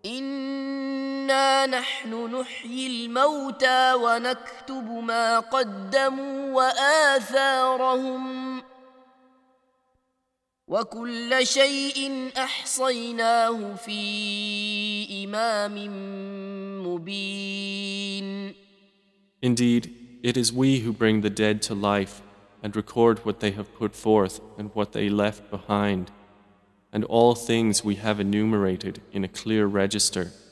إنا نحن نحيي الموتى ونكتب ما قدموا وآثارهم وكل شيء أحصيناه في إمام مبين. Indeed, it is we who bring the dead to life and record what they have put forth and what they left behind, and all things we have enumerated in a clear register.